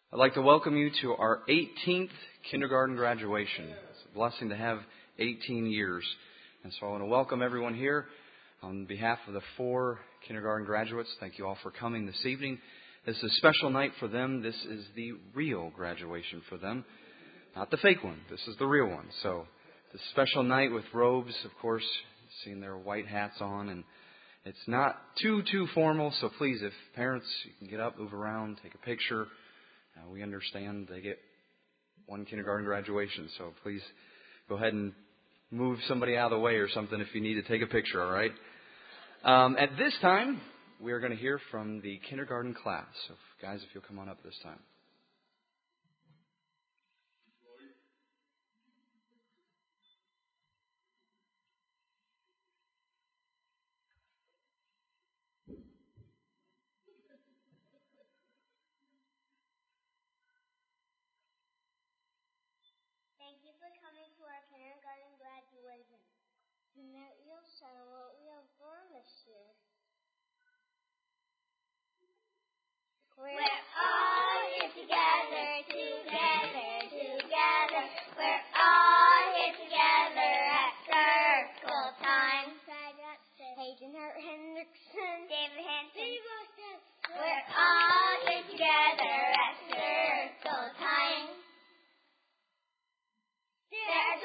I'd like to welcome you to our 18th kindergarten graduation. It's a blessing to have 18 years. And so I want to welcome everyone here on behalf of the 4 kindergarten graduates. Thank you all for coming this evening. This is a special night for them. This is the real graduation for them. Not the fake one. This is the real one. So it's a special night with robes, of course, seeing their white hats on. And it's not too formal. So please, if parents, you can get up, move around, take a picture. We understand they get one kindergarten graduation, so please go ahead and move somebody out of the way or something if you need to take a picture, all right? At this time, we are going to hear from the kindergarten class. So, guys, if you'll come on up this time. Thank you for coming to our kindergarten graduation. Tonight we'll share what we have learned this year. We're all here together. We're all here together at circle time. Hayden Hendrickson, David Hanson. We're all here together at circle time. There are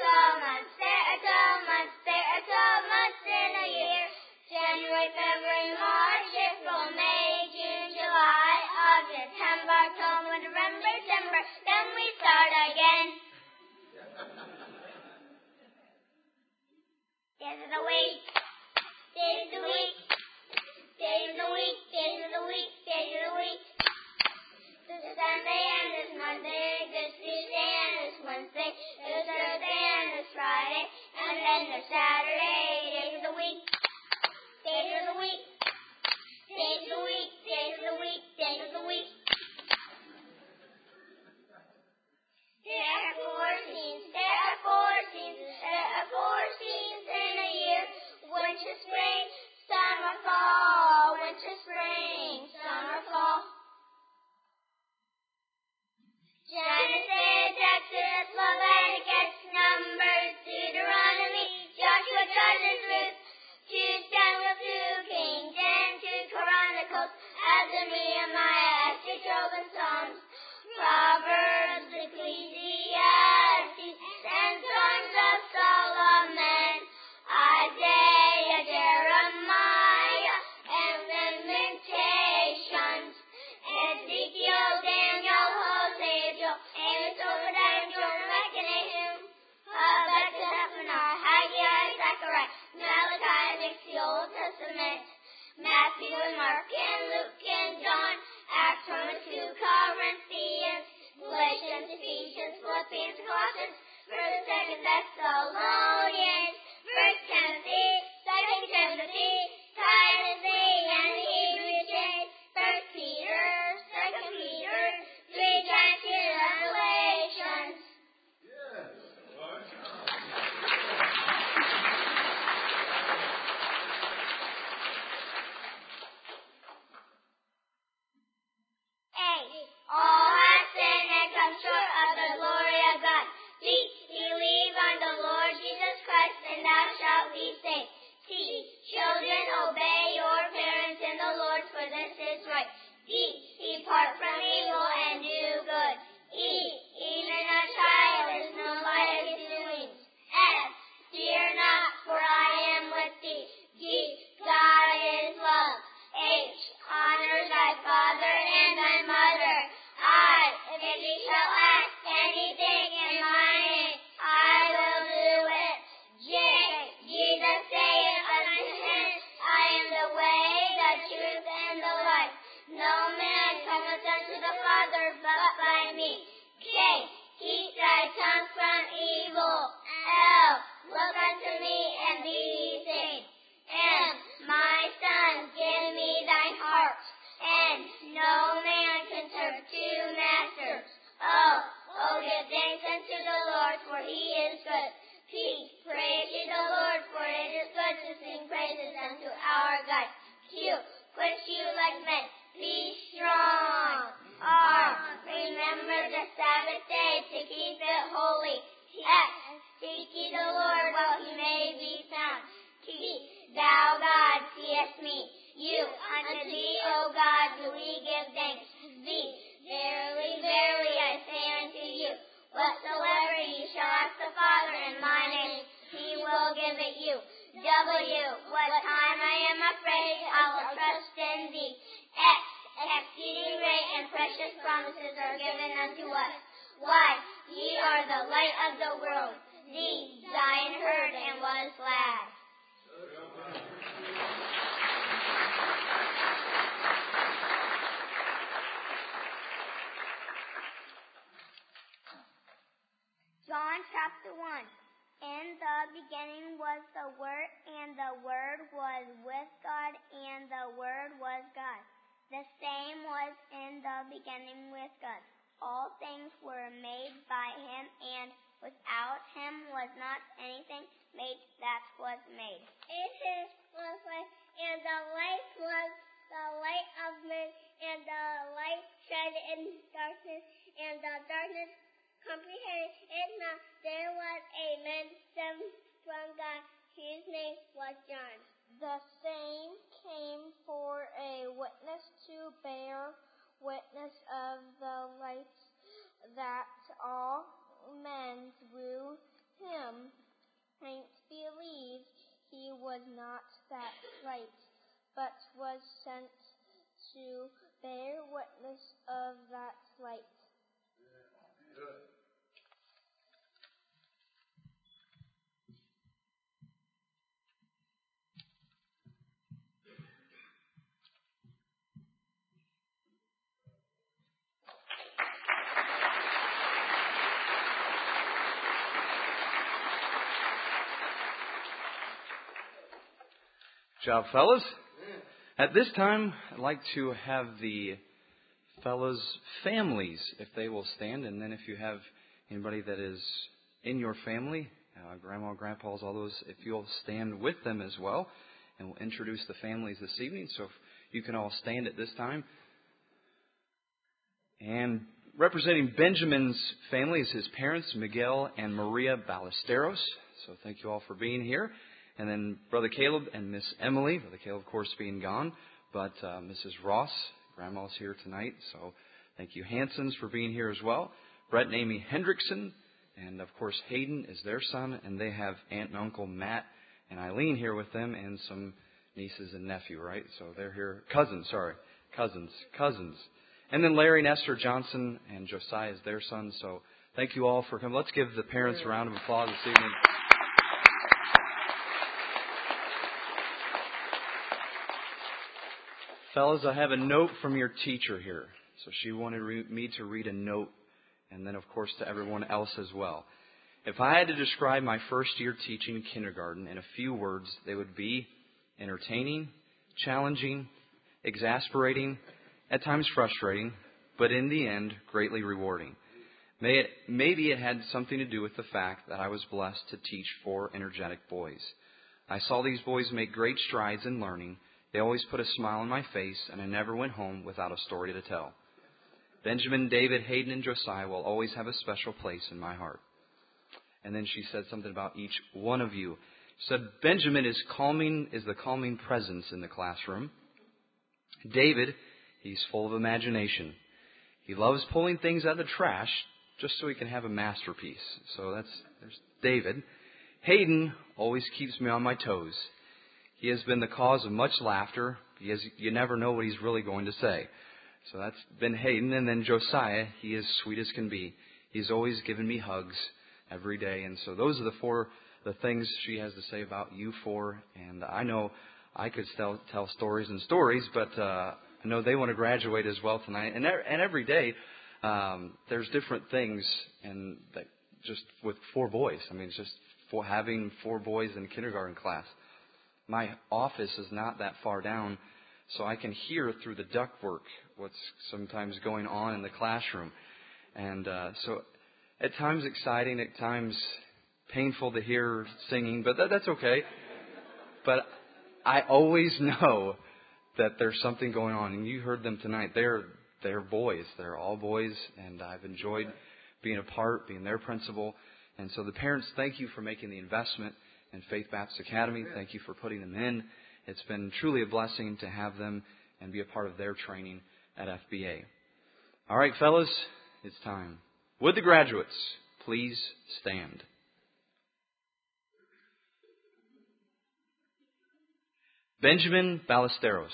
12 months in a year. January, February, March, April, May, June, July, August, September, October, November, December. Then we start again. Days of the week. This is Sunday and this Monday. This Tuesday and this Wednesday. This Thursday and this Friday. And then there's Saturday. Days of the week. There are 4 seasons in a year. Winter, spring, summer, fall. Winter, spring, summer, fall. Genesis, Exodus, Leviticus, Numbers, Deuteronomy, Joshua, Judges, Ruth, 2 Samuel, 2 Kings, and 2 Chronicles, Ezra, Nehemiah, Esther, Job, and Psalms, Proverbs, Ecclesiastes, and Songs of Solomon, Isaiah, Jeremiah, and Lamentations, Ezekiel, Daniel, Hosea, Joel, Amos, Obadiah, Jonah, Micah, Nahum, Habakkuk, Zephaniah, Haggai, Zechariah, Malachi, makes the Old Testament, Matthew and Mark and Luke and John, Acts, Romans, 2 Corinthians, Galatians, Ephesians, Philippians, Colossians, 1st, 2nd Thessalonians, 1st Timothy, 2nd Timothy, Titus, and the Hebrew church, 1st Peter, 2nd Peter, 3 John, 2 Revelations. All have sinned and come short of the glory of God. Believe on the Lord Jesus Christ, and thou shalt be saved. Children, obey your parents in the Lord, for this is right. Depart from evil and do good. Even a child is no light of his doings. Fear not, for I am with thee. God is love. Honor thy father and thy mother. If ye shall ask anything in my name, I will do it. Jesus saith unto him, I am the way, the truth, and the life. No man cometh unto the Father but by me. Keep thy tongue from evil. Look unto me and be ye saved. My son, give me thine heart. And no man can serve 2 masters. Give thanks unto the Lord, for he is good. Praise ye the Lord, for it is good to sing praises unto our God. Quench you like men, be strong. Remember do we give thanks. Verily, verily, I say unto you, whatsoever ye shall ask the Father in my name, he will give it you. What time I am afraid, I will trust in thee. Exceeding great and precious promises are given unto us. Why, ye are the light of the world. Thee Zion heard and was glad. John chapter 1. In the beginning was the Word, and the Word was with God, and the Word was God. The same was in the beginning with God. All things were made by Him, and without Him was not anything made that was made. In Him was life, and the light was the light of men, and the light shined in darkness, and the darkness comprehended it not. There was a man sent from God, whose name was John. The same came for a witness to bear witness of the light, that all men through him might believe. He was not that light, but was sent to bear witness of that light. Good. Good job, fellas. At this time, I'd like to have the fellas' families, if they will stand, and then if you have anybody that is in your family, grandma, grandpas, all those, if you'll stand with them as well, and we'll introduce the families this evening. So if you can all stand at this time. And representing Benjamin's family is his parents, Miguel and Maria Ballesteros. So thank you all for being here. And then Brother Caleb and Miss Emily, Brother Caleb, of course, being gone, but Mrs. Ross, Grandma's here tonight. So thank you, Hansons, for being here as well. Brett and Amy Hendrickson, and of course Hayden is their son, and they have Aunt and Uncle Matt and Eileen here with them, and some nieces and nephew, right? So they're here. Cousins. And then Larry and Esther Johnson and Josiah is their son. So thank you all for coming. Let's give the parents a round of applause this evening. Fellas, I have a note from your teacher here. So she wanted me to read a note, and then, of course, to everyone else as well. If I had to describe my first year teaching kindergarten in a few words, they would be entertaining, challenging, exasperating, at times frustrating, but in the end, greatly rewarding. Maybe it had something to do with the fact that I was blessed to teach 4 energetic boys. I saw these boys make great strides in learning. They always put a smile on my face, and I never went home without a story to tell. Benjamin, David, Hayden, and Josiah will always have a special place in my heart. And then she said something about each one of you. She said, Benjamin is the calming presence in the classroom. David, he's full of imagination. He loves pulling things out of the trash just so he can have a masterpiece. So there's David. Hayden always keeps me on my toes. He has been the cause of much laughter. You never know what he's really going to say. So that's been Hayden. And then Josiah, he is sweet as can be. He's always given me hugs every day. And so those are the things she has to say about you 4. And I know I could tell stories and stories, but I know they want to graduate as well tonight. And every day there's different things, and just with 4 boys. I mean, it's just for having 4 boys in kindergarten class. My office is not that far down, so I can hear through the ductwork what's sometimes going on in the classroom. And so at times exciting, at times painful to hear singing, but that's okay. But I always know that there's something going on, and you heard them tonight. They're boys. They're all boys, and I've enjoyed being a part, being their principal. And so the parents, thank you for making the investment in Faith Baptist Academy. Thank you for putting them in. It's been truly a blessing to have them and be a part of their training. at FBA. All right, fellas, it's time. Would the graduates please stand? Benjamin Ballesteros.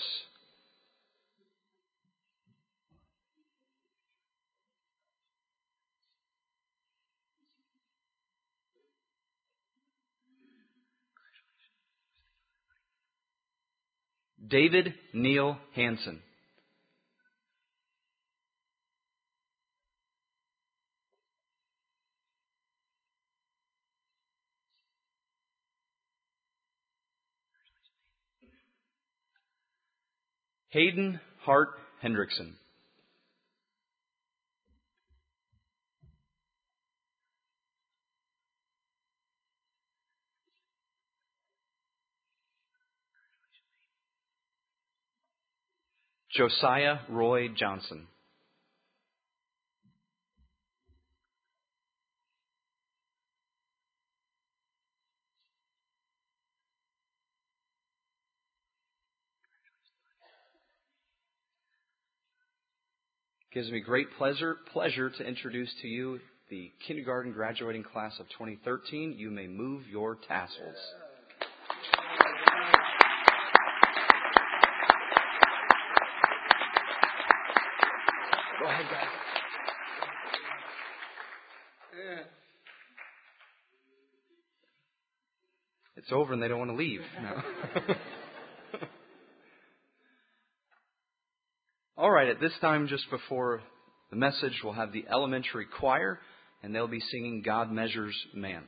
David Neil Hansen. Hayden Hart Hendrickson. Josiah Roy Johnson. Gives me great pleasure to introduce to you the kindergarten graduating class of 2013. You may move your tassels. Go ahead, guys. It's over and they don't want to leave. No. All right, at this time, just before the message, we'll have the elementary choir, and they'll be singing God Measures Man.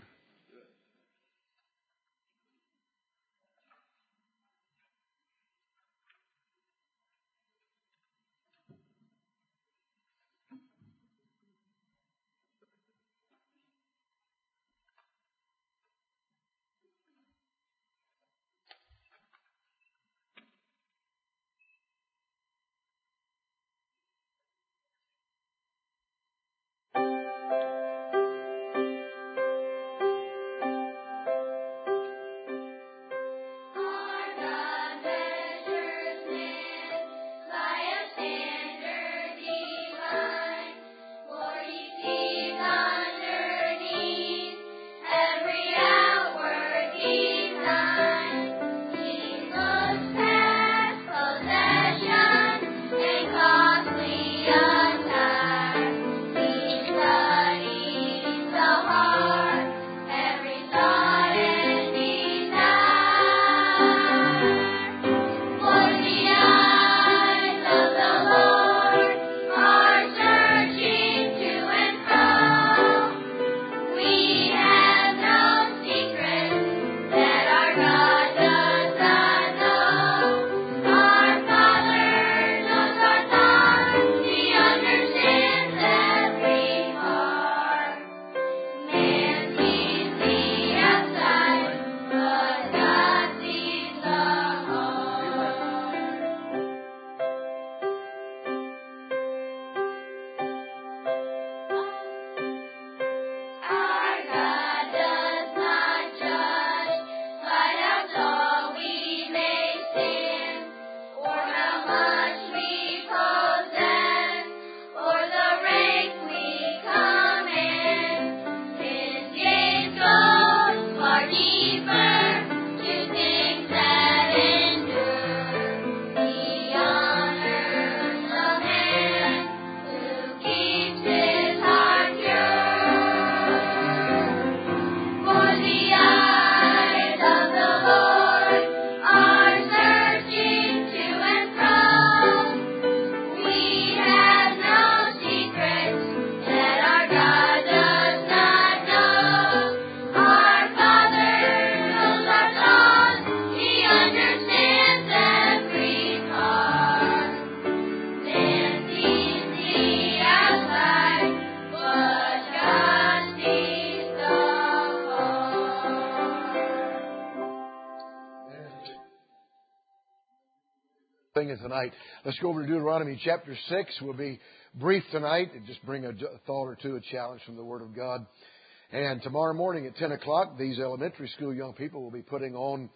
Tonight. Let's go over to Deuteronomy chapter 6. We'll be brief tonight and just bring a thought or two, a challenge from the Word of God. And tomorrow morning at 10 o'clock, these elementary school young people will be putting on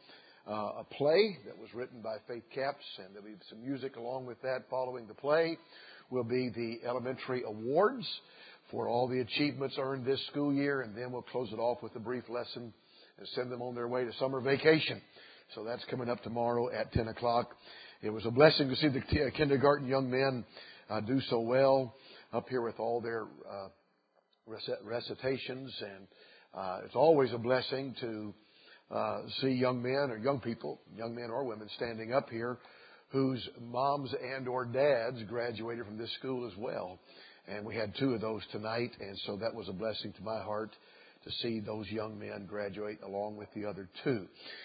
a play that was written by Faith Capps, and there'll be some music along with that. Following the play will be the elementary awards for all the achievements earned this school year, and then we'll close it off with a brief lesson and send them on their way to summer vacation. So that's coming up tomorrow at 10 o'clock. It was a blessing to see the kindergarten young men do so well up here with all their recitations, and it's always a blessing to see young men or young people, young men or women, standing up here whose moms and or dads graduated from this school as well. And we had 2 of those tonight, and so that was a blessing to my heart to see those young men graduate along with the other 2.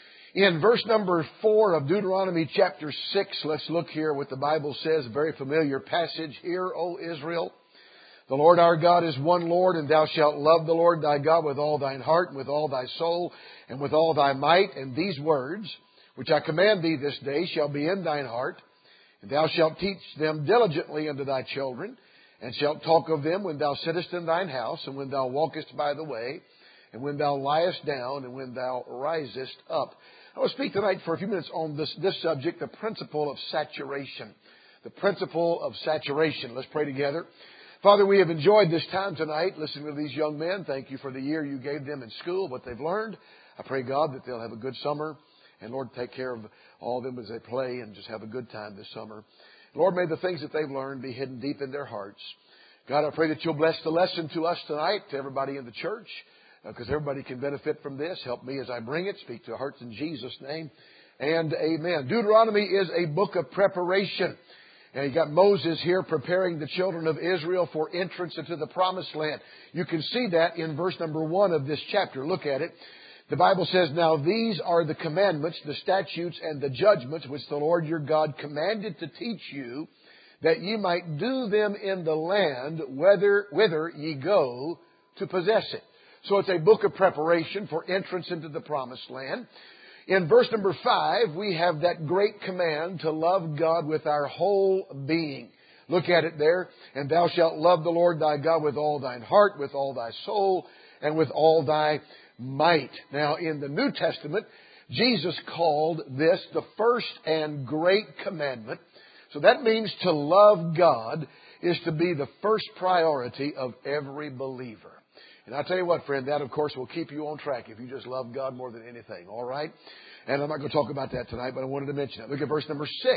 In verse number 4 of Deuteronomy chapter 6, let's look here what the Bible says, a very familiar passage. Hear, O Israel, the Lord our God is one Lord, and thou shalt love the Lord thy God with all thine heart, and with all thy soul, and with all thy might. And these words, which I command thee this day, shall be in thine heart, and thou shalt teach them diligently unto thy children, and shalt talk of them when thou sittest in thine house, and when thou walkest by the way, and when thou liest down, and when thou risest up. I will speak tonight for a few minutes on this subject, the principle of saturation. The principle of saturation. Let's pray together. Father, we have enjoyed this time tonight listening to these young men. Thank you for the year you gave them in school, what they've learned. I pray, God, that they'll have a good summer. And, Lord, take care of all of them as they play and just have a good time this summer. Lord, may the things that they've learned be hidden deep in their hearts. God, I pray that you'll bless the lesson to us tonight, to everybody in the church, because everybody can benefit from this. Help me as I bring it. Speak to our hearts in Jesus' name. And amen. Deuteronomy is a book of preparation. And you got Moses here preparing the children of Israel for entrance into the promised land. You can see that in verse number 1 of this chapter. Look at it. The Bible says, Now these are the commandments, the statutes, and the judgments which the Lord your God commanded to teach you, that ye might do them in the land whither ye go to possess it. So it's a book of preparation for entrance into the promised land. In verse number 5, we have that great command to love God with our whole being. Look at it there. And thou shalt love the Lord thy God with all thine heart, with all thy soul, and with all thy might. Now, in the New Testament, Jesus called this the first and great commandment. So that means to love God is to be the first priority of every believer. And I'll tell you what, friend, that, of course, will keep you on track if you just love God more than anything, all right? And I'm not going to talk about that tonight, but I wanted to mention it. Look at verse number 6.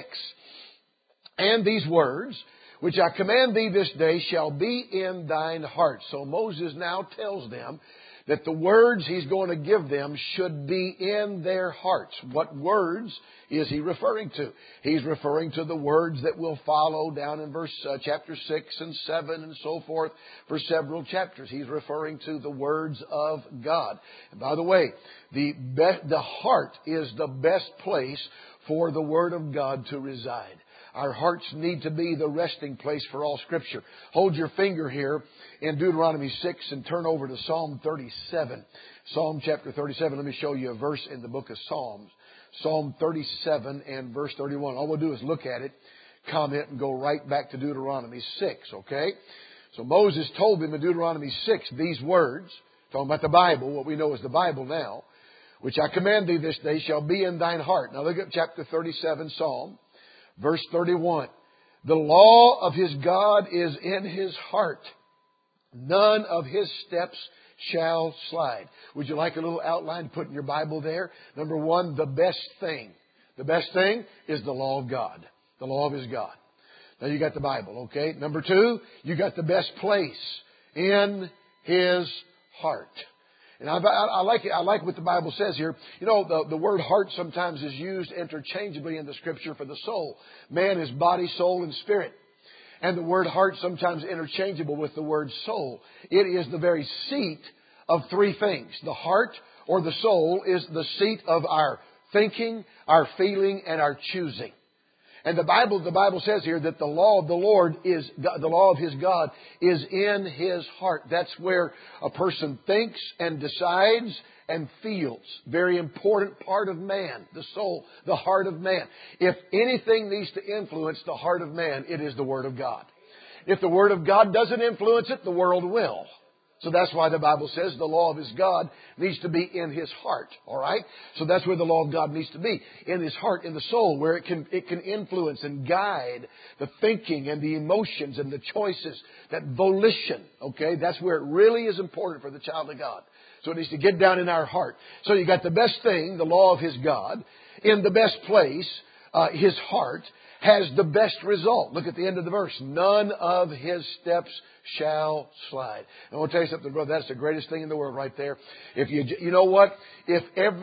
And these words, which I command thee this day, shall be in thine heart. So Moses now tells them that the words he's going to give them should be in their hearts. What words is he referring to? He's referring to the words that will follow down in chapter 6 and 7 and so forth for several chapters. He's referring to the words of God. And by the way, the heart is the best place for the Word of God to reside. Our hearts need to be the resting place for all Scripture. Hold your finger here in Deuteronomy 6 and turn over to Psalm 37. Psalm chapter 37. Let me show you a verse in the book of Psalms. Psalm 37 and verse 31. All we'll do is look at it, comment, and go right back to Deuteronomy 6, okay? So Moses told them in Deuteronomy 6 these words, talking about the Bible, what we know as the Bible now, which I command thee this day shall be in thine heart. Now look at chapter 37, Psalm. Verse 31, the law of his God is in his heart. None of his steps shall slide. Would you like a little outline to put in your Bible there? Number 1, the best thing. The best thing is the law of God. The law of his God. Now you got the Bible, okay? Number 2, you got the best place in his heart. And I like it. I like what the Bible says here. You know, the word heart sometimes is used interchangeably in the Scripture for the soul. Man is body, soul, and spirit. And the word heart sometimes interchangeable with the word soul. It is the very seat of 3 things. The heart or the soul is the seat of our thinking, our feeling, and our choosing. And the Bible says here that the law of the Lord is, the law of his God is in his heart. That's where a person thinks and decides and feels. Very important part of man, the soul, the heart of man. If anything needs to influence the heart of man, it is the Word of God. If the Word of God doesn't influence it, the world will. So that's why the Bible says the law of his God needs to be in his heart. All right? So that's where the law of God needs to be. In his heart, in the soul, where it can influence and guide the thinking and the emotions and the choices, that volition. Okay? That's where it really is important for the child of God. So it needs to get down in our heart. So you got the best thing, the law of his God, in the best place, his heart, has the best result. Look at the end of the verse. None of his steps shall slide. And I want to tell you something, brother. That's the greatest thing in the world right there. If you know what? If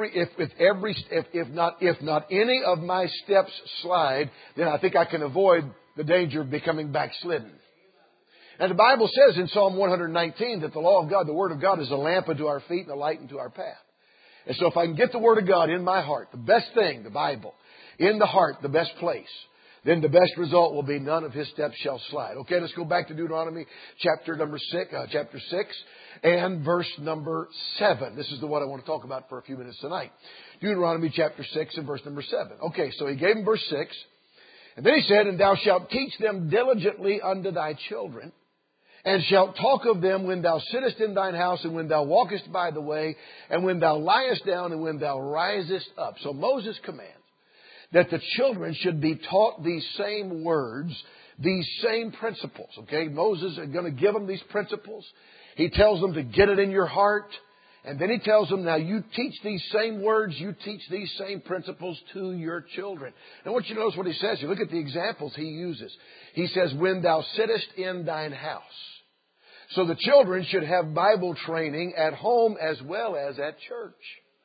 not any of my steps slide, then I think I can avoid the danger of becoming backslidden. And the Bible says in Psalm 119 that the law of God, the Word of God, is a lamp unto our feet and a light unto our path. And so if I can get the Word of God in my heart, the best thing, the Bible, in the heart, the best place, then the best result will be none of his steps shall slide. Okay, let's go back to Deuteronomy chapter 6 and verse number 7. This is the one I want to talk about for a few minutes tonight. Deuteronomy chapter 6 and verse number 7. Okay, so he gave him verse 6. And then he said, and thou shalt teach them diligently unto thy children, and shalt talk of them when thou sittest in thine house, and when thou walkest by the way, and when thou liest down, and when thou risest up. So Moses commands that the children should be taught these same words, these same principles. Okay, Moses is going to give them these principles. He tells them to get it in your heart. And then he tells them, now you teach these same words, you teach these same principles to your children. Now I want you to notice what he says. You look at the examples he uses. He says, when thou sittest in thine house. So the children should have Bible training at home as well as at church.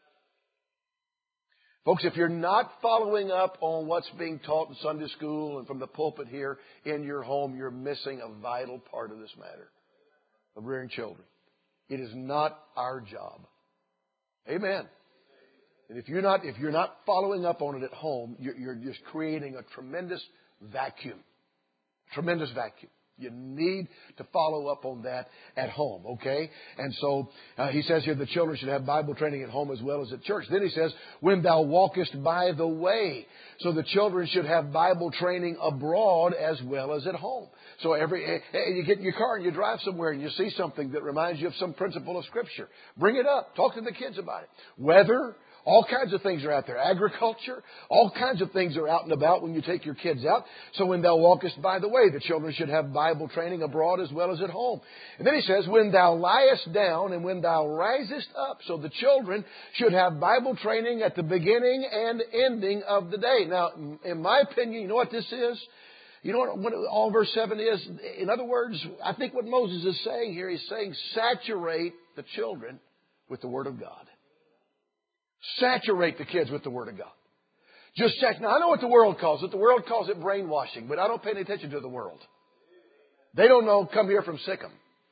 Folks, if you're not following up on what's being taught in Sunday school and from the pulpit here in your home, you're missing a vital part of this matter of rearing children. It is not our job. Amen. And if you're not following up on it at home, you're just creating a tremendous vacuum. Tremendous vacuum. You need to follow up on that at home, okay? And so he says here the children should have Bible training at home as well as at church. Then he says, when thou walkest by the way. So the children should have Bible training abroad as well as at home. So you get in your car and you drive somewhere and you see something that reminds you of some principle of Scripture. Bring it up. Talk to the kids about it. Weather. All kinds of things are out there. Agriculture. All kinds of things are out and about when you take your kids out. So when thou walkest by the way, the children should have Bible training abroad as well as at home. And then he says, when thou liest down and when thou risest up. So the children should have Bible training at the beginning and ending of the day. Now, in my opinion, you know what this is? You know what all verse 7 is? In other words, I think what Moses is saying here, he's saying saturate the children with the Word of God. Saturate the kids with the Word of God. Now, I know what the world calls it. The world calls it brainwashing, but I don't pay any attention to the world. They don't know come here from Sikkim.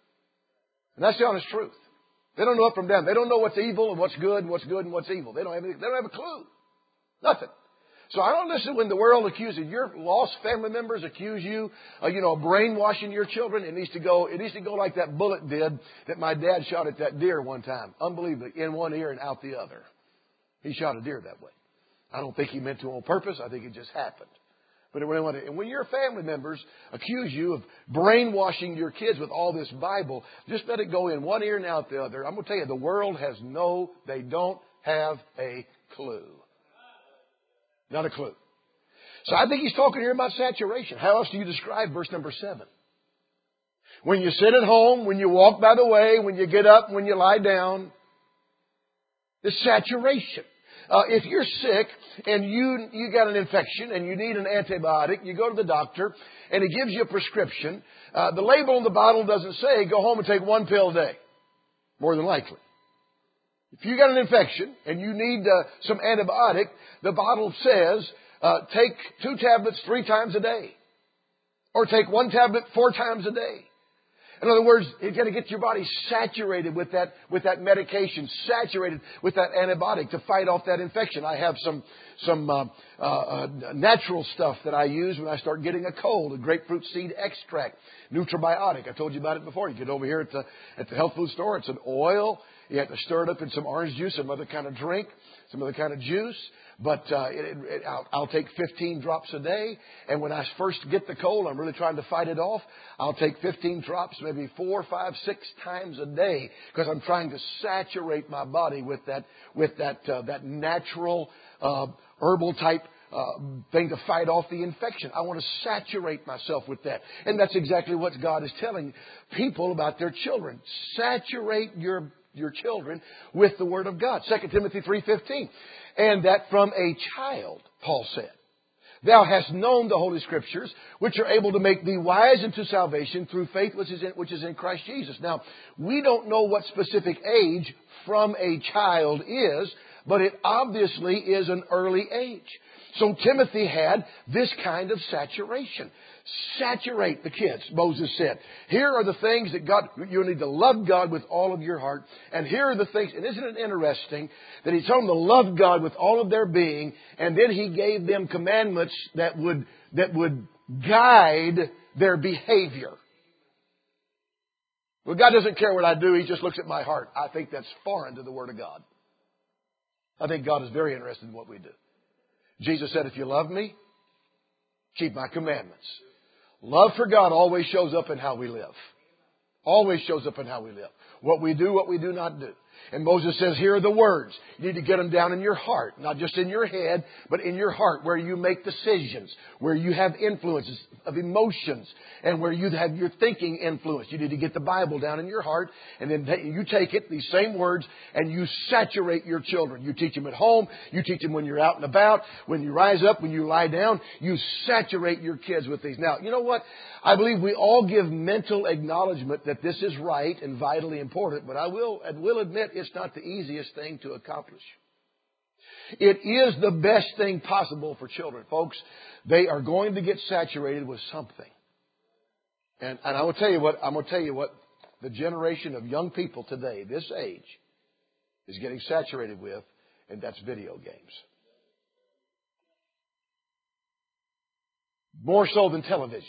And that's the honest truth. They don't know it from them. They don't know what's evil and what's good and what's good and what's evil. They don't have a clue. Nothing. So I don't listen when the world accuses your lost family members accuse you of brainwashing your children. It needs to go like that bullet did that my dad shot at that deer one time. Unbelievably, in one ear and out the other. He shot a deer that way. I don't think he meant to on purpose. I think it just happened. But and when your family members accuse you of brainwashing your kids with all this Bible, just let it go in one ear and out the other. I'm going to tell you, the world they don't have a clue. Not a clue. So I think he's talking here about saturation. How else do you describe verse number 7? When you sit at home, when you walk by the way, when you get up, when you lie down, the saturation. If you're sick and you got an infection and you need an antibiotic, you go to the doctor and he gives you a prescription. The label on the bottle doesn't say go home and take 1 pill a day. More than likely. If you got an infection and you need some antibiotic, the bottle says take 2 tablets 3 times a day. Or take 1 tablet 4 times a day. In other words, you've got to get your body saturated with that medication, saturated with that antibiotic to fight off that infection. I have some natural stuff that I use when I start getting a cold, a grapefruit seed extract, Nutribiotic. I told you about it before. You get over here at the health food store. It's an oil. You have to stir it up in some orange juice, some other kind of drink, some other kind of juice. But I'll take 15 drops a day. And when I first get the cold, I'm really trying to fight it off. I'll take 15 drops maybe 4, 5, 6 times a day because I'm trying to saturate my body with that natural herbal type thing to fight off the infection. I want to saturate myself with that. And that's exactly what God is telling people about their children. Saturate your children with the Word of God. 2 Timothy 3:15. And that from a child, Paul said, thou hast known the Holy Scriptures, which are able to make thee wise unto salvation through faith which is in Christ Jesus. Now, we don't know what specific age from a child is, but it obviously is an early age. So Timothy had this kind of saturation. Saturate the kids, Moses said. Here are the things that you need to love God with all of your heart. And here are the things, and isn't it interesting that he told them to love God with all of their being, and then he gave them commandments that would guide their behavior. Well, God doesn't care what I do. He just looks at my heart. I think that's foreign to the Word of God. I think God is very interested in what we do. Jesus said, if you love me, keep my commandments. Love for God always shows up in how we live. Always shows up in how we live. What we do not do. And Moses says, here are the words. You need to get them down in your heart. Not just in your head, but in your heart, where you make decisions, where you have influences of emotions, and where you have your thinking influence. You need to get the Bible down in your heart, and then you take it, these same words, and you saturate your children. You teach them at home. You teach them when you're out and about, when you rise up, when you lie down. You saturate your kids with these. Now, you know what? I believe we all give mental acknowledgement that this is right and vitally important, but I will admit it's not the easiest thing to accomplish. It is the best thing possible for children. Folks, they are going to get saturated with something. And I will tell you what the generation of young people today, this age, is getting saturated with, and that's video games. More so than television.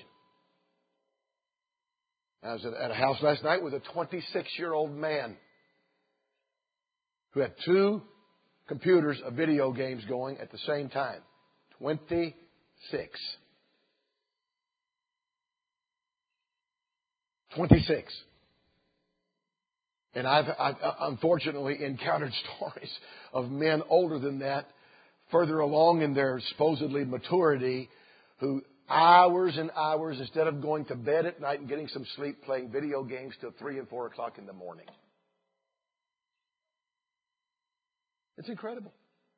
I was at a house last night with a 26-year-old man who had 2 computers of video games going at the same time. 26. And I've unfortunately encountered stories of men older than that, further along in their supposedly maturity, who hours and hours, instead of going to bed at night and getting some sleep, playing video games till 3 and 4 o'clock in the morning. It's incredible.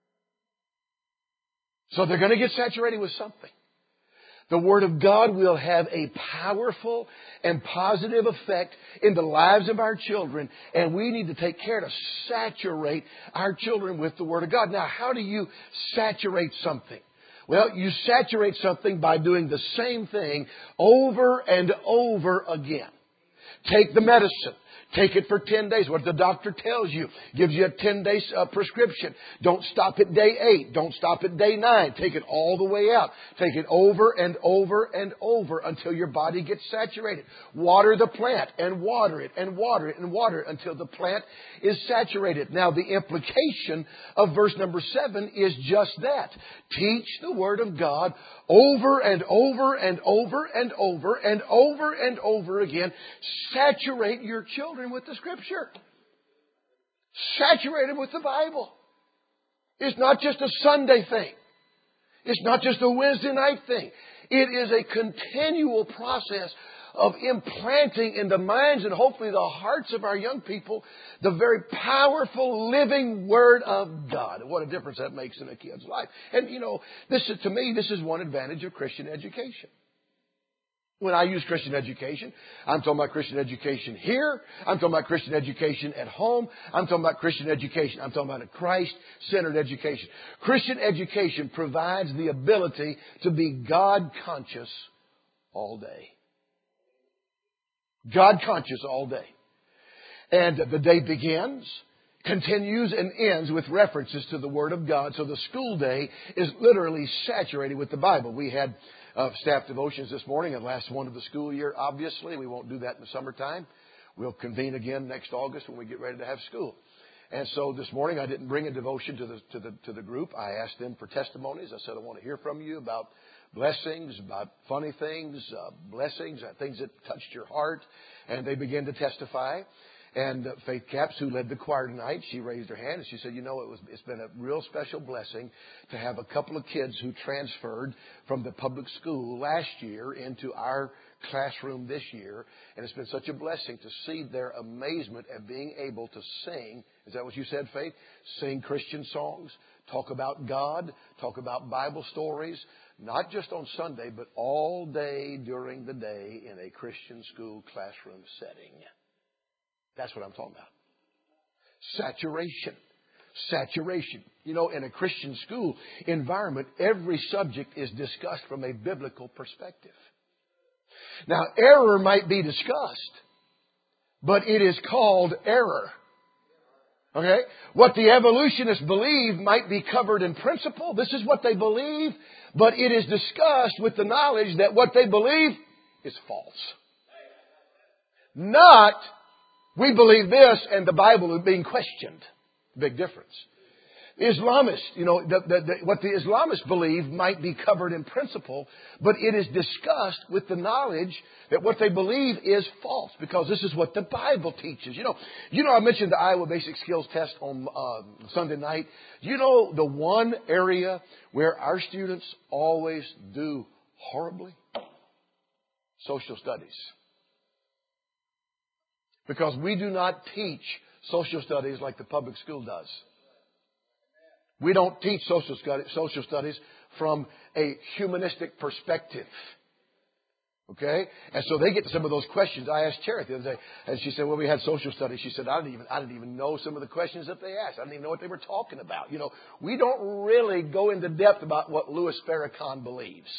So they're going to get saturated with something. The Word of God will have a powerful and positive effect in the lives of our children, and we need to take care to saturate our children with the Word of God. Now, how do you saturate something? Well, you saturate something by doing the same thing over and over again. Take the medicine. Take it for 10 days. What the doctor tells you. Gives you a 10-day prescription. Don't stop at day 8. Don't stop at day 9. Take it all the way out. Take it over and over and over until your body gets saturated. Water the plant and water it and water it and water it until the plant is saturated. Now, the implication of verse number 7 is just that. Teach the Word of God over and over and over and over and over and over again. Saturate your children with the Scripture. Saturate them with the Bible. It's not just a Sunday thing. It's not just a Wednesday night thing. It is a continual process of implanting in the minds and hopefully the hearts of our young people the very powerful living Word of God. What a difference that makes in a kid's life. And to me, this is one advantage of Christian education. When I use Christian education, I'm talking about Christian education here. I'm talking about Christian education at home. I'm talking about Christian education. I'm talking about a Christ-centered education. Christian education provides the ability to be God-conscious all day. God-conscious all day. And the day begins. continues and ends with references to the Word of God. So the school day is literally saturated with the Bible. We had staff devotions this morning, and last one of the school year, obviously. We won't do that in the summertime. We'll convene again next August when we get ready to have school. And so this morning I didn't bring a devotion to the group. I asked them for testimonies. I said, I want to hear from you about blessings, about funny things, blessings, things that touched your heart. And they began to testify. And Faith Capps, who led the choir tonight, she raised her hand and she said, it's been a real special blessing to have a couple of kids who transferred from the public school last year into our classroom this year. And it's been such a blessing to see their amazement at being able to sing. Is that what you said, Faith? Sing Christian songs, talk about God, talk about Bible stories, not just on Sunday, but all day during the day in a Christian school classroom setting. That's what I'm talking about. Saturation. Saturation. In a Christian school environment, every subject is discussed from a biblical perspective. Now, error might be discussed, but it is called error. Okay? What the evolutionists believe might be covered in principle. This is what they believe, but it is discussed with the knowledge that what they believe is false. Not, we believe this and the Bible is being questioned. Big difference. Islamists, what the Islamists believe might be covered in principle, but it is discussed with the knowledge that what they believe is false, because this is what the Bible teaches. I mentioned the Iowa Basic Skills Test on Sunday night. The one area where our students always do horribly? Social studies. Because we do not teach social studies like the public school does. We don't teach social studies from a humanistic perspective. Okay? And so they get to some of those questions. I asked Charity the other day, and she said, well, we had social studies. She said, I didn't even know some of the questions that they asked. I didn't even know what they were talking about. We don't really go into depth about what Louis Farrakhan believes.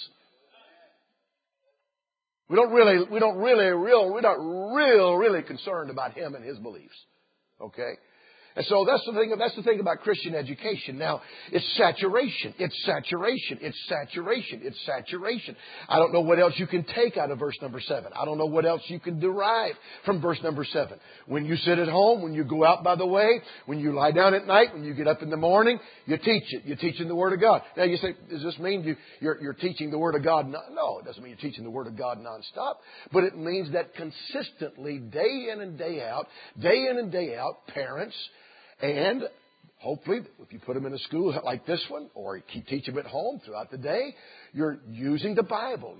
We're not really concerned about him and his beliefs. Okay? And so that's the thing about Christian education. Now, it's saturation. It's saturation. It's saturation. It's saturation. I don't know what else you can take out of verse number 7. I don't know what else you can derive from verse number 7. When you sit at home, when you go out by the way, when you lie down at night, when you get up in the morning, you teach it. You're teaching the Word of God. Now you say, does this mean you're teaching the Word of God? No, it doesn't mean you're teaching the Word of God nonstop. But it means that consistently, day in and day out, parents, and hopefully, if you put them in a school like this one, or you teach them at home throughout the day, you're using the Bible,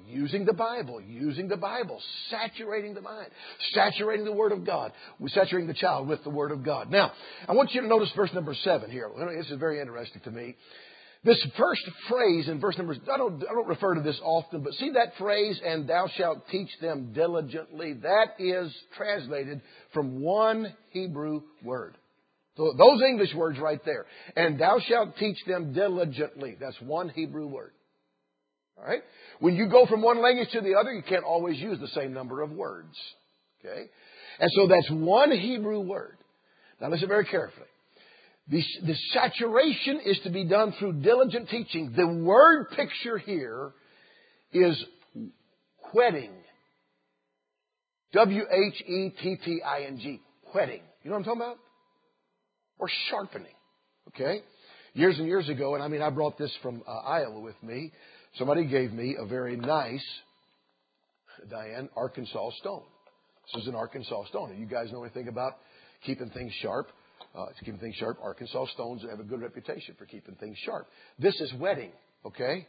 saturating the mind, saturating the Word of God, saturating the child with the Word of God. Now, I want you to notice verse number 7 here. This is very interesting to me. This first phrase in verse number, I don't refer to this often, but see that phrase, and thou shalt teach them diligently. That is translated from one Hebrew word. So those English words right there. And thou shalt teach them diligently. That's one Hebrew word. All right? When you go from one language to the other, you can't always use the same number of words. Okay? And so that's one Hebrew word. Now listen very carefully. The saturation is to be done through diligent teaching. The word picture here is whetting. W-H-E-T-T-I-N-G. Whetting. You know what I'm talking about? Or sharpening. Okay? Years and years ago, and I brought this from Iowa with me. Somebody gave me a very nice, Diane, Arkansas stone. This is an Arkansas stone. You guys know anything about keeping things sharp? Arkansas stones have a good reputation for keeping things sharp. This is whetting. Okay?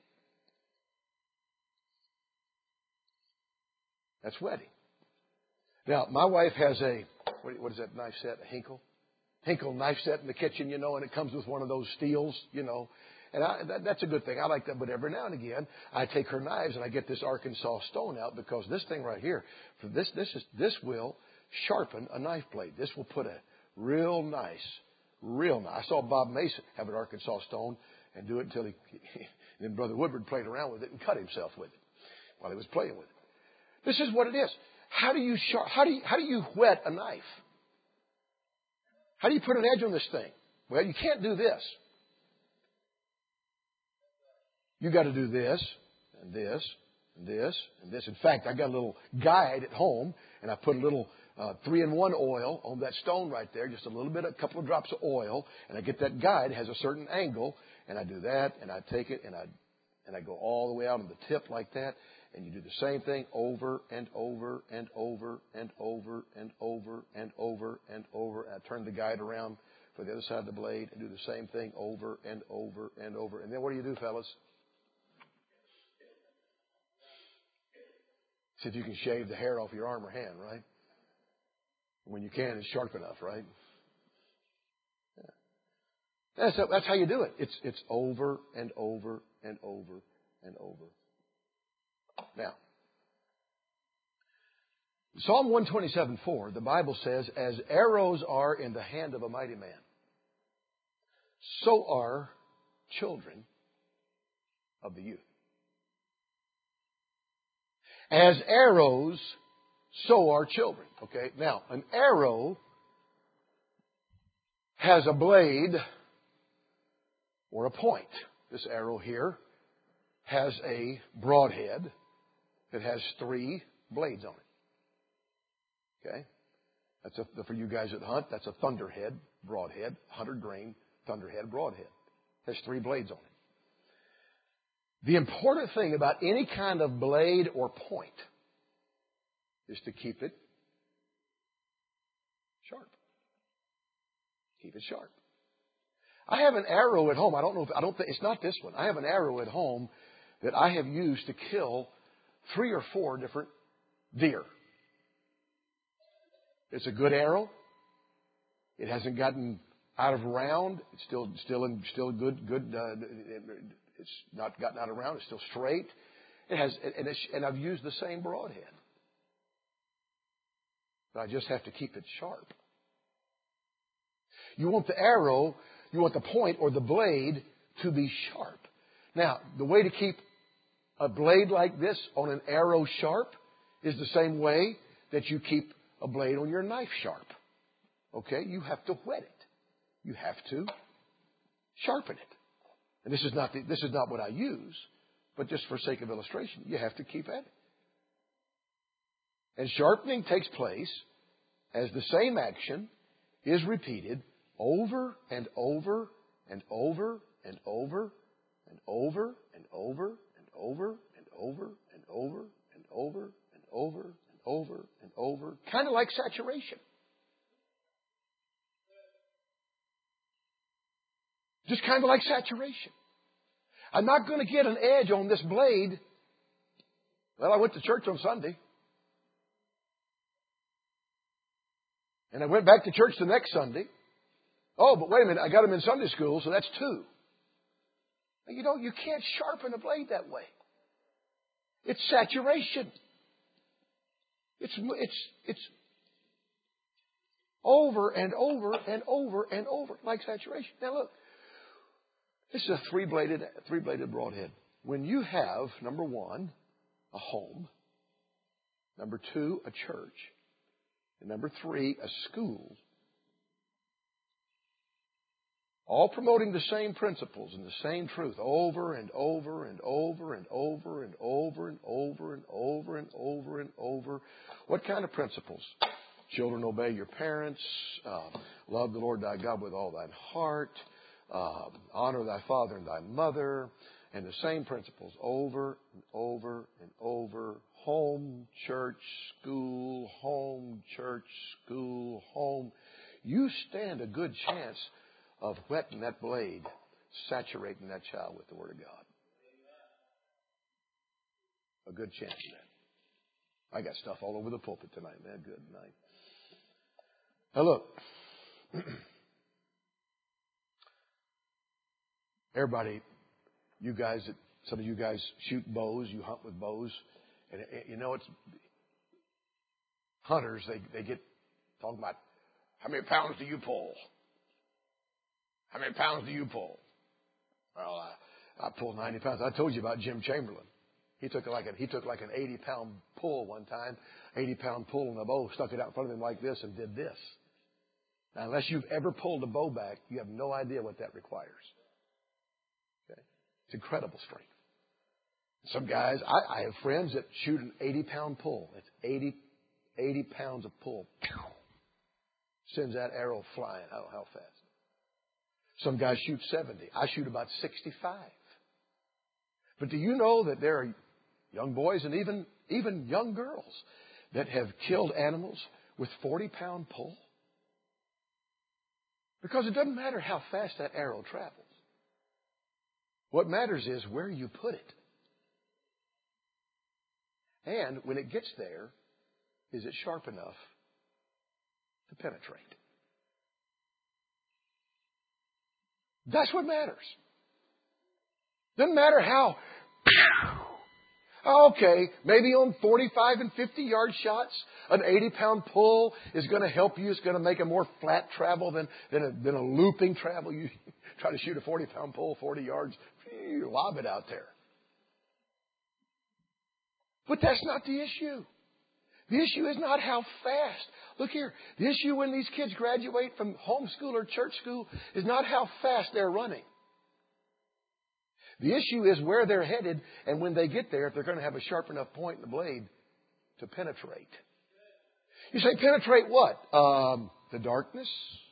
That's whetting. Now, my wife has what is that knife set? A Hinkle knife set in the kitchen, and it comes with one of those steels, And that's a good thing. I like that. But every now and again, I take her knives and I get this Arkansas stone out, because this thing right here, this will sharpen a knife blade. This will put a real nice. I saw Bob Mason have an Arkansas stone and do it until then Brother Woodward played around with it and cut himself with it while he was playing with it. This is what it is. How do you whet a knife? How do you put an edge on this thing? Well, you can't do this. You got to do this and this and this and this. In fact, I got a little guide at home, and I put a little 3-in-1 oil on that stone right there, just a little bit, a couple of drops of oil, and I get that guide. It has a certain angle, and I do that, and I take it, and I go all the way out on the tip like that, and you do the same thing over and over and over and over and over and over and over. And I turn the guide around for the other side of the blade and do the same thing over and over and over. And then what do you do, fellas? See if you can shave the hair off your arm or hand, right? When you can, it's sharp enough, right? Yeah. That's how you do it. It's over and over and over and over. Now, Psalm 127:4, the Bible says, as arrows are in the hand of a mighty man, so are children of the youth. As arrows, so are children. Okay, now, an arrow has a blade or a point. This arrow here has a broadhead that has 3 blades on it. Okay? That's for you guys that hunt, that's a thunderhead broadhead, 100-grain thunderhead broadhead. Has 3 blades on it. The important thing about any kind of blade or point is to keep it sharp. Keep it sharp. I have an arrow at home. I don't think it's not this one. I have an arrow at home that I have used to kill 3 or 4 different deer. It's a good arrow. It hasn't gotten out of round. It's still good. It's not gotten out of round. It's still straight. It has, and I've used the same broadhead. But I just have to keep it sharp. You want the arrow, you want the point or the blade to be sharp. Now, the way to keep a blade like this on an arrow sharp is the same way that you keep a blade on your knife sharp. Okay? You have to whet it. You have to sharpen it. And this is not what I use, but just for sake of illustration, you have to keep at it. And sharpening takes place as the same action is repeated over and over and over and over and over and over and over and over and over and over and over and over and over, kind of like saturation. Just kind of like saturation. I'm not going to get an edge on this blade. Well, I went to church on Sunday. And I went back to church the next Sunday. Oh, but wait a minute, I got them in Sunday school, so that's 2. You can't sharpen a blade that way. It's saturation. It's over and over and over and over, like saturation. Now look, this is a three-bladed broadhead. When you have, number 1, a home, number 2, a church, and number 3, a school, all promoting the same principles and the same truth over and over and over and over and over and over and over and over and over. What kind of principles? Children, obey your parents. Love the Lord thy God with all thine heart. Honor thy father and thy mother. And the same principles over and over and over. Home, church, school, home, church, school, home. You stand a good chance of whetting that blade, saturating that child with the Word of God. A good chance of that. I got stuff all over the pulpit tonight, man. Good night. Now look. Everybody, you guys, some of you guys shoot bows, you hunt with bows. And it's hunters, they get talking about, how many pounds do you pull? How many pounds do you pull? Well, I pull 90 pounds. I told you about Jim Chamberlain. He took like an 80-pound pull one time, 80-pound pull on a bow, stuck it out in front of him like this and did this. Now, unless you've ever pulled a bow back, you have no idea what that requires. Okay? It's incredible strength. Some guys, I have friends that shoot an 80-pound pull. It's 80 pounds of pull. Sends that arrow flying. I don't know how fast. Some guys shoot 70. I shoot about 65. But do you know that there are young boys and even young girls that have killed animals with 40-pound pull? Because it doesn't matter how fast that arrow travels. What matters is where you put it. And when it gets there, is it sharp enough to penetrate? That's what matters. Doesn't matter how. Okay, maybe on 45 and 50-yard shots, an 80-pound pull is going to help you. It's going to make a more flat travel than a looping travel. You try to shoot a 40-pound pull 40 yards, you lob it out there. But that's not the issue. The issue is not how fast. Look here. The issue when these kids graduate from homeschool or church school is not how fast they're running. The issue is where they're headed, and when they get there, if they're going to have a sharp enough point in the blade to penetrate. You say, penetrate what? The darkness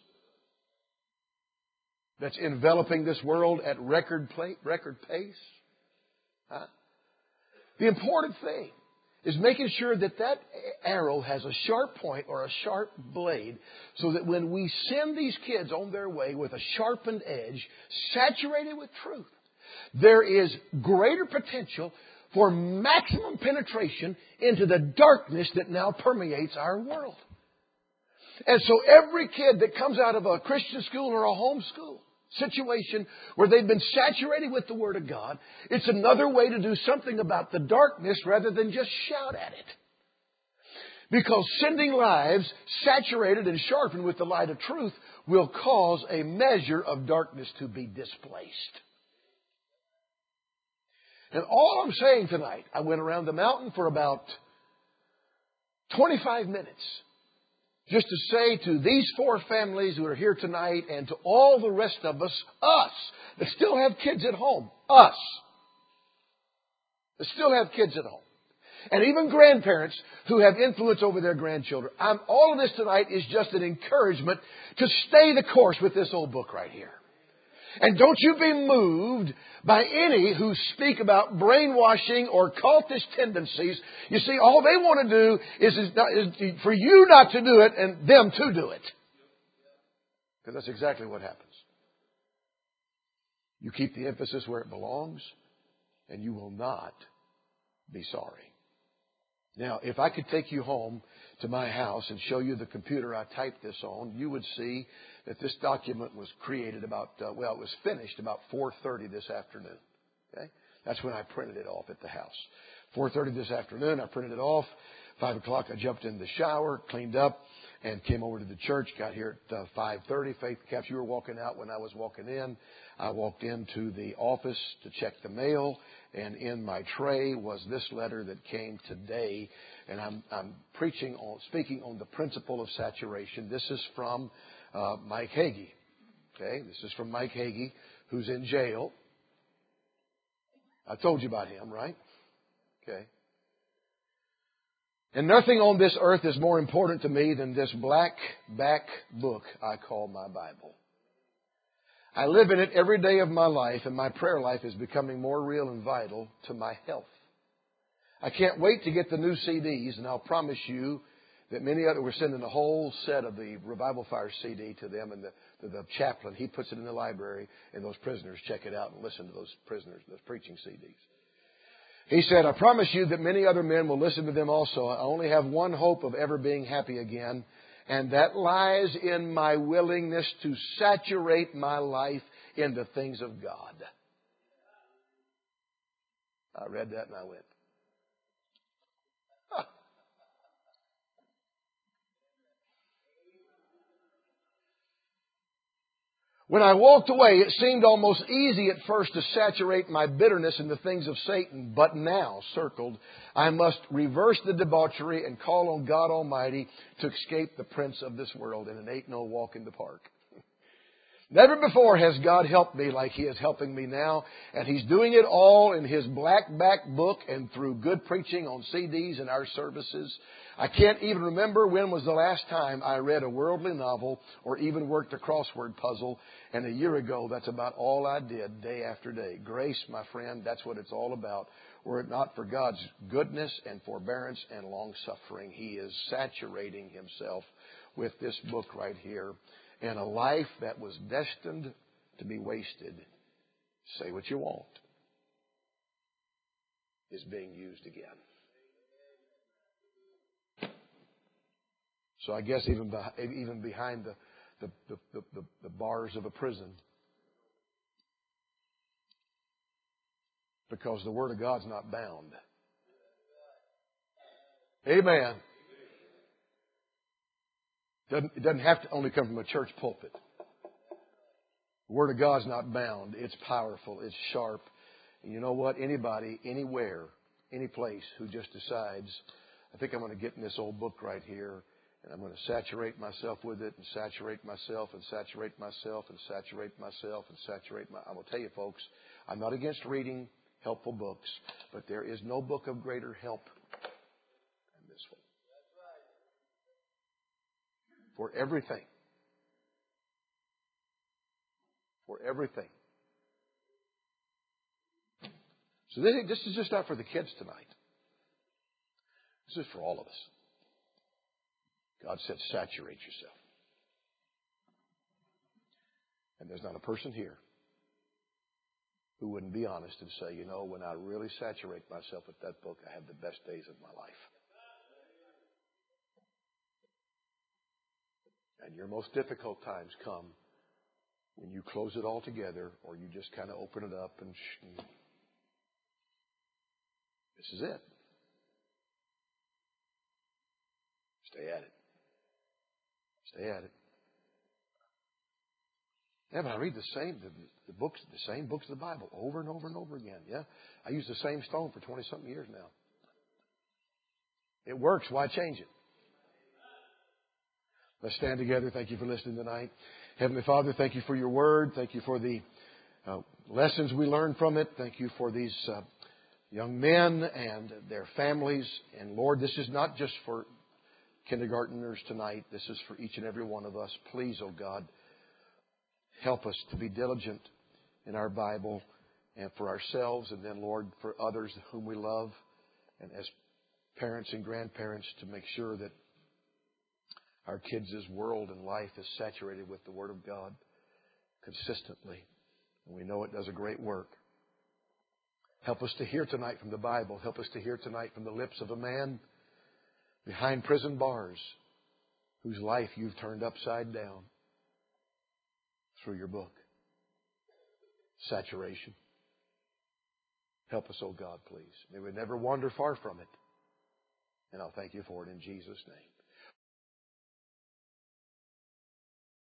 that's enveloping this world at record pace. Huh? The important thing is making sure that arrow has a sharp point or a sharp blade so that when we send these kids on their way with a sharpened edge, saturated with truth, there is greater potential for maximum penetration into the darkness that now permeates our world. And so every kid that comes out of a Christian school or a home school situation where they've been saturated with the Word of God, it's another way to do something about the darkness rather than just shout at it. Because sending lives saturated and sharpened with the light of truth will cause a measure of darkness to be displaced. And all I'm saying tonight, I went around the mountain for about 25 minutes just to say to these 4 families who are here tonight and to all the rest of us that still have kids at home, that still have kids at home, and even grandparents who have influence over their grandchildren. All of this tonight is just an encouragement to stay the course with this old book right here. And don't you be moved by any who speak about brainwashing or cultish tendencies. You see, all they want to do is for you not to do it and them to do it. Because that's exactly what happens. You keep the emphasis where it belongs, and you will not be sorry. Now, if I could take you home to my house and show you the computer I typed this on, you would see that this document was created it was finished about 4:30 this afternoon. Okay? That's when I printed it off at the house. 4:30 this afternoon, I printed it off. 5 o'clock, I jumped in the shower, cleaned up, and came over to the church. Got here at 5:30. Faith, Caps, you were walking out when I was walking in. I walked into the office to check the mail, and in my tray was this letter that came today. And I'm speaking on the principle of saturation. This is from Mike Hagee. Okay, this is from Mike Hagee, who's in jail. I told you about him, right? Okay. And nothing on this earth is more important to me than this black back book I call my Bible. I live in it every day of my life, and my prayer life is becoming more real and vital to my health. I can't wait to get the new CDs, and I'll promise you that we're sending a whole set of the Revival Fire CD to them, and the chaplain, he puts it in the library, and those prisoners check it out and listen to those preaching CDs. He said, I promise you that many other men will listen to them also. I only have one hope of ever being happy again, and that lies in my willingness to saturate my life in the things of God. I read that and I went, huh. When I walked away, it seemed almost easy at first to saturate my bitterness in the things of Satan. But now, circled, I must reverse the debauchery and call on God Almighty to escape the prince of this world. And it ain't no walk in the park. Never before has God helped me like He is helping me now. And He's doing it all in His black back book and through good preaching on CDs in our services. I can't even remember when was the last time I read a worldly novel or even worked a crossword puzzle. And a year ago, that's about all I did day after day. Grace, my friend, that's what it's all about. Were it not for God's goodness and forbearance and long suffering, He is saturating Himself with this book right here. And a life that was destined to be wasted, say what you want, is being used again. So I guess even behind the bars of a prison, because the Word of God's not bound. Amen. It doesn't have to only come from a church pulpit. The Word of God's not bound. It's powerful. It's sharp. And you know what? Anybody, anywhere, any place who just decides, I think I'm going to get in this old book right here, and I'm going to saturate myself with it, and saturate myself, and saturate myself, and saturate myself, and saturate my... I will tell you, folks, I'm not against reading helpful books, but there is no book of greater help than this one. For everything. For everything. So this is just not for the kids tonight. This is for all of us. God said, saturate yourself. And there's not a person here who wouldn't be honest and say, you know, when I really saturate myself with that book, I have the best days of my life. And your most difficult times come when you close it all together or you just kind of open it up and this is it. Stay at it. Stay at it. Yeah, but I read the same books of the Bible over and over and over again. Yeah, I use the same stone for 20-something years now. It works. Why change it? Let's stand together. Thank you for listening tonight. Heavenly Father, thank you for your word. Thank you for the lessons we learned from it. Thank you for these young men and their families. And Lord, this is not just for kindergarteners tonight. This is for each and every one of us. Please, oh God, help us to be diligent in our Bible and for ourselves and then, Lord, for others whom we love. And as parents and grandparents, to make sure that our kids' world and life is saturated with the Word of God consistently. And we know it does a great work. Help us to hear tonight from the Bible. Help us to hear tonight from the lips of a man behind prison bars whose life you've turned upside down through your book. Saturation. Help us, oh God, please. May we never wander far from it. And I'll thank you for it in Jesus' name.